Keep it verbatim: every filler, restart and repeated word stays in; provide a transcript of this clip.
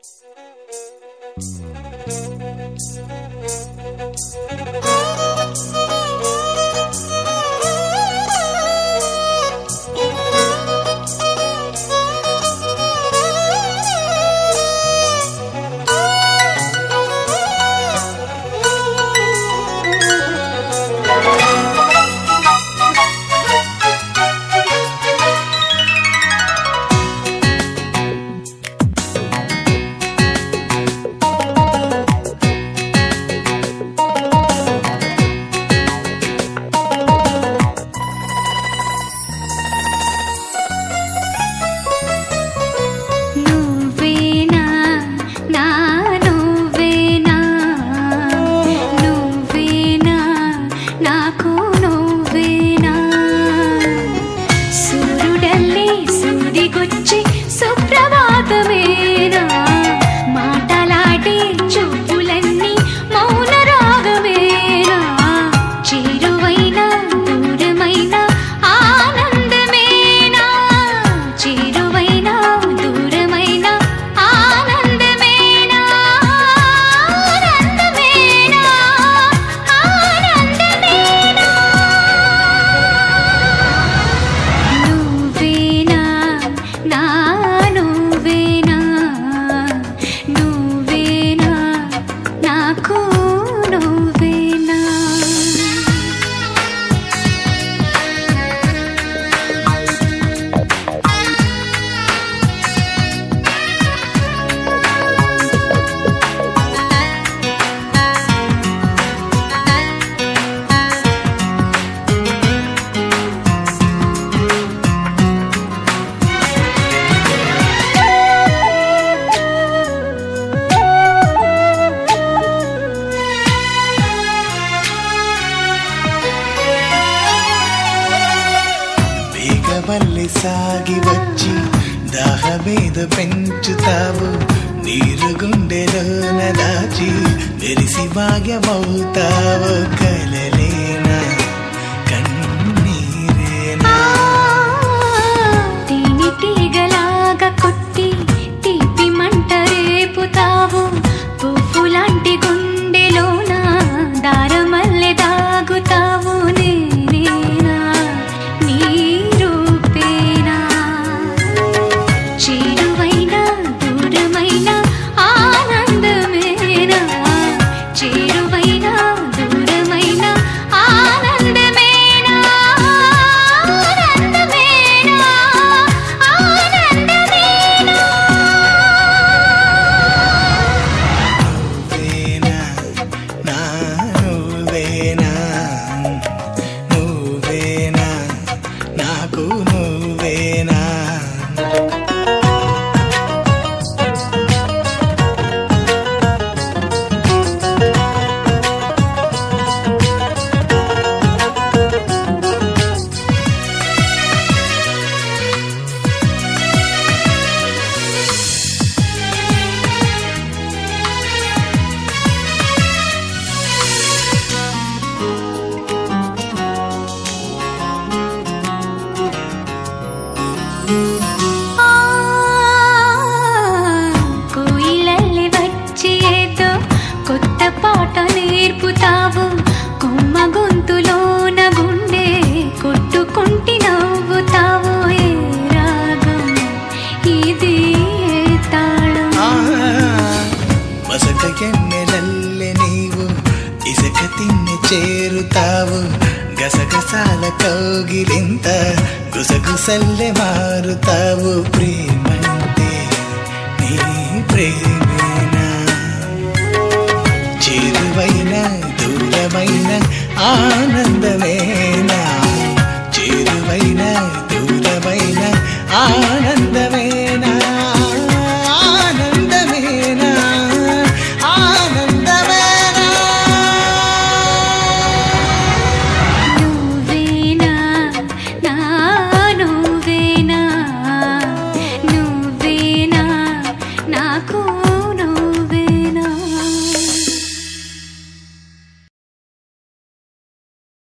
వల్లే సాగి వచ్చి దాహమేద పెంచుతావు నీరు గుండెలోన దాచి మెరిసి భాగ్యమవుతావు కలలేనా కన్నీరేనా తీని తీగలాగా కొట్టి తీపి మంట రేపుతావు పువ్వులాంటి గుండెలోన దారమల్లె దాగుతావు నేనేనా నీ రూపేనా చేరువైనా దూరమైనా ఆనందమేనా చేరువైనా దూరమైనా ఆనందమేనా ఆనందమేనా ఆనందమేనా నువ్వేనా నా నువ్వేనా నువ్వేనా నాకు నువ్వేనా కోయిలల్లి వచ్చి ఏదో కొత్త పాట నేర్పుతావు కొమ్మ గొంతులోన గుండె కొట్టుకుంటి నవ్వుతావు ఏ రాగం ఇది ఏ తాళం మసక ఎన్నెలల్లె నీవు ఇసుక తిన్ని చేరుతావు గసగసాల కౌగిలింత గుసగుసల్లె మారుతావు ప్రేమంటే నీ ప్రేమేనా చేరువైన దూరమైన ఆనందమే